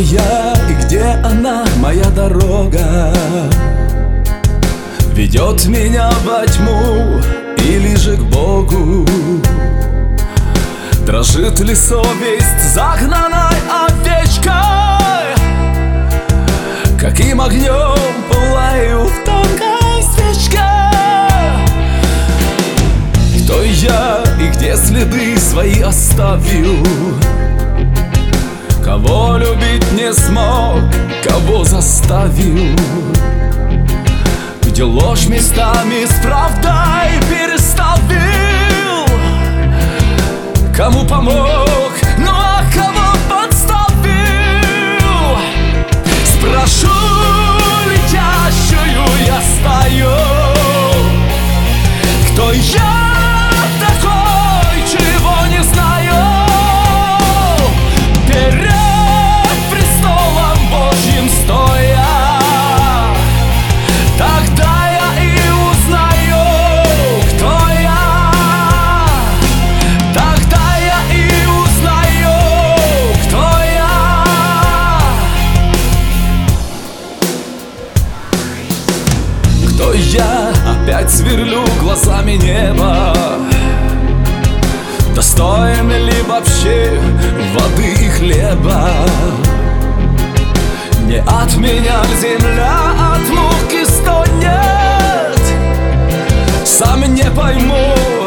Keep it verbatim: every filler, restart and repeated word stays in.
я и где она, моя дорога? Ведет меня во тьму или же к Богу? Дрожит ли совесть загнанной овечкой? Каким огнем пылаю в тонкой свечке? Кто я и где следы свои оставил? Кого любить не смог, кого заставил? Где ложь местами с правдой переставил? Кому помог, ну а кого подставил? Спрошу летящую я стою: кто я такой, чего не знаю? Перед престолом Божьим стоя, тогда я и узнаю, кто я. Тогда я и узнаю, кто я. Кто я? Опять сверлю глазами небо. Достоин ли вообще воды и хлеба? Не от меня ль земля от муки стонет? Сам не пойму,